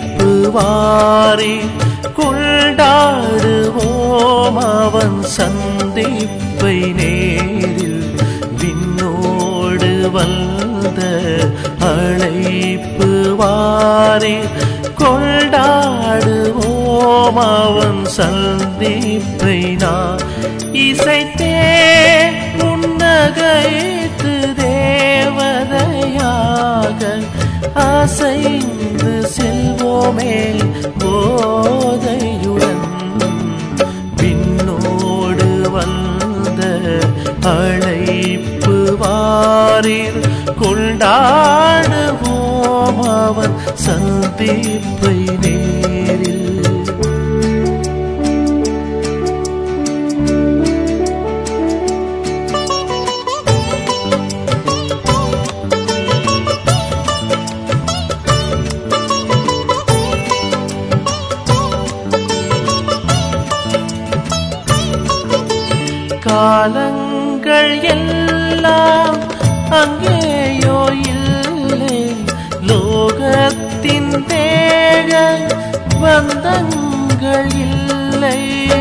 அழைப்பு வாரீர் கொண்டாடுவோம் அவன் சந்திப்பை நேரில் விண்ணோடு வந்த அழைப்பு வாரீர் கொண்டாடுவோம் அவன் சந்திப்பை நான் இசைத்தே புன்னகைத்து தேவதையாக அசைந்து செல்வோமே போதையுடன் பின்னோடு வந்த அழைப்பு வாரீர் கொண்டாடுவோம் அவன் சந்திப்பை நேரில் காலங்கள் எல்லாம் அங்கேயோ இல்லை லோகத்தின் தேக பந்தங்கள் இல்லை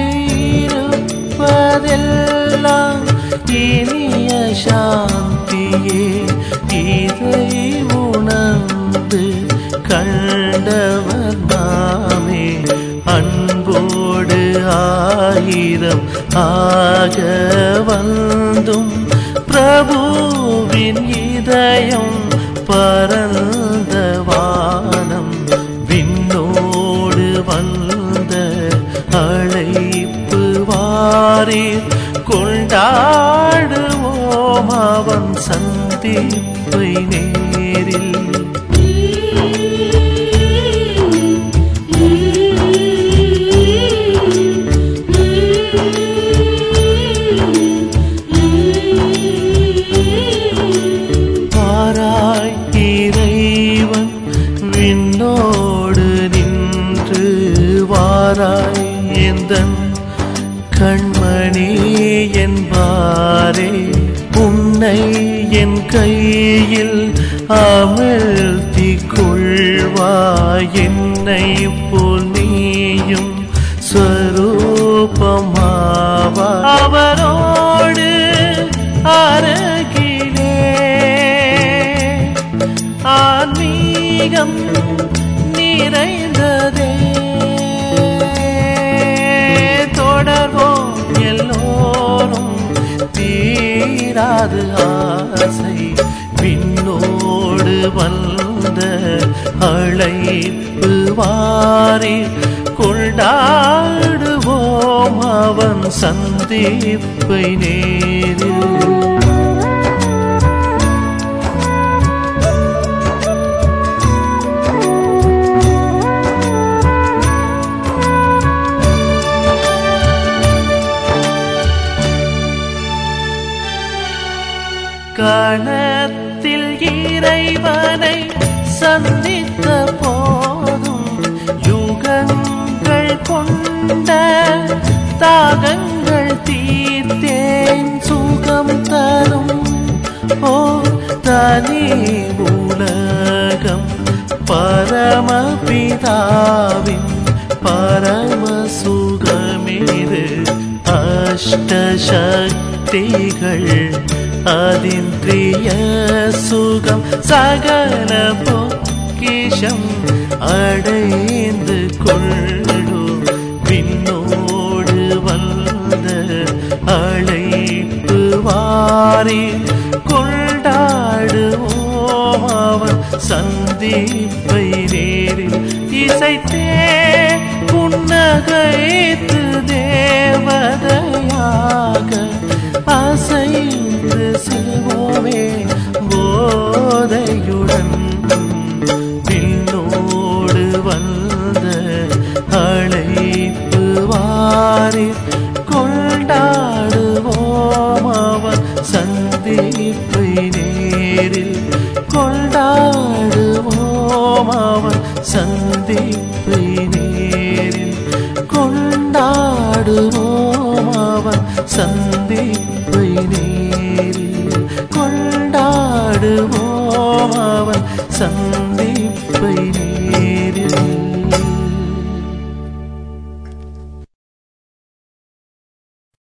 இருப்பதெல்லாம் இனிய சாந்தியே இதை உணர்ந்து கண்டவர் நாமே அன்போடு ஆயிரம் ஆக வந்தும் பிரபுவின் இதயம் பரந்த வானம் விண்ணோடு வந்த அழைப்பு வாரீர் கொண்டாடுவோம் அவன் சந்திப்பை நேரில் விண்ணோடு நின்று வாராய் எந்தன் கண்மணி என்பாரே உன்னை என் கையில் அமிழ்த்திக் கொள்வாய் என்னை போல் நீயும் ஸ்வரூபமாவா அவரோடு அருகிலே ஆன்மீகம் நிறைந்ததே தொடர்வோம் எல்லோரும் தீராது ஆசை விண்ணோடு வந்த அழைப்பு வாரீர் கொண்டாடுவோம் அவன் சந்திப்பை நேரில் கணத்தில் இறைவனை சந்தித்த போதும் யுகங்கள் கொண்ட தாகங்கள் தீர்த்தேன் சுகம் தரும் ஓ தனி உலகம் பரமபிதாவின் பரம சுகமிரு அஷ்டசக்திகள் அதிந்திரிய சுகம் சகல பொக்கிஷம் அடைந்து கொள்ளு விண்ணோடு வந்த அழைப்பு வாரீர் கொண்டாடுவோம் அவன் சந்திப்பை நேரில் இசைத்தே புன்னகைத்து தேவதையாக அசைந்து செல்வோமே போதையுடன் பின்னோடு வந்த அழைப்பு வாரீர் கொண்டாடுவோம் அவன் சந்திப்பை நேரில் கொண்டாடுவோம் அவன் சந்திப்பை நேரில் கொண்டாடுவோம் அவன் சந்திப்பை நேரில் கொண்டாடுவோம் அவன்